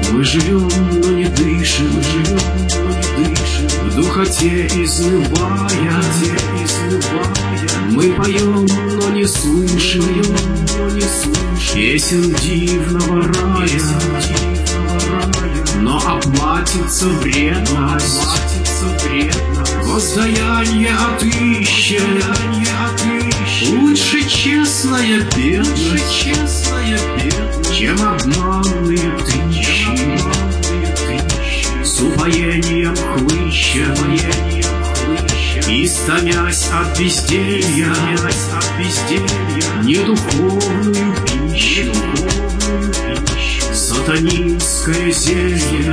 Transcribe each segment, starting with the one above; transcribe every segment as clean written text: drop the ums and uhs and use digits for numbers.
Мы живем, но не дышим, в духоте изнывая. Мы поем, но не слышим песен дивного рая. Но оплатится вредность, воздаяние отыщет. Лучше честная бедность, чем обманные тысячи. С упоением хлыща, истомясь от безделья, недуховную пищу, сатанинское зелье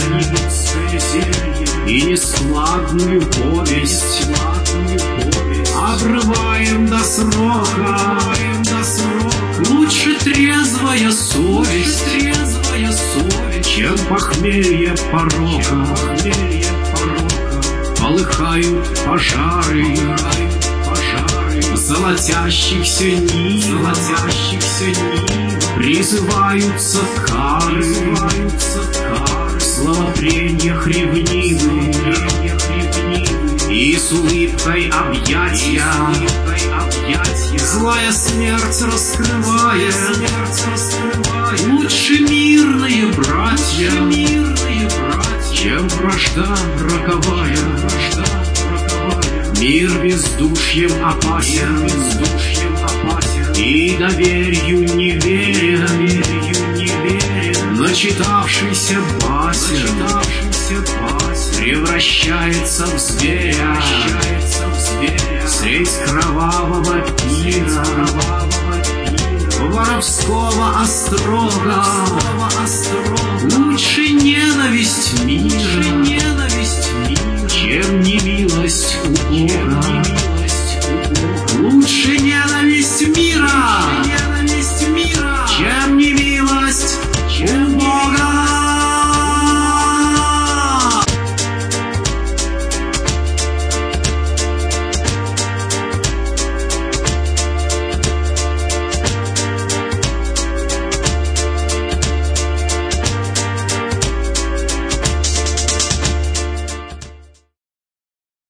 и нескладную повесть обрываем до срока. Лучше трезвая совесть, чем похмелье порока. Полыхают пожары золотящихся нив, призываются кары в словопрениях ревнивых. И с улыбкой объятия злая смерть раскрывая. Лучше мирные братья, чем вражда роковая. Мир бездушьем опасен, и доверию не верен. Начитавшийся басен превращается в зверя средь кровавого пира, воровского острога. Лучше ненависть мира, чем немилость у Бога.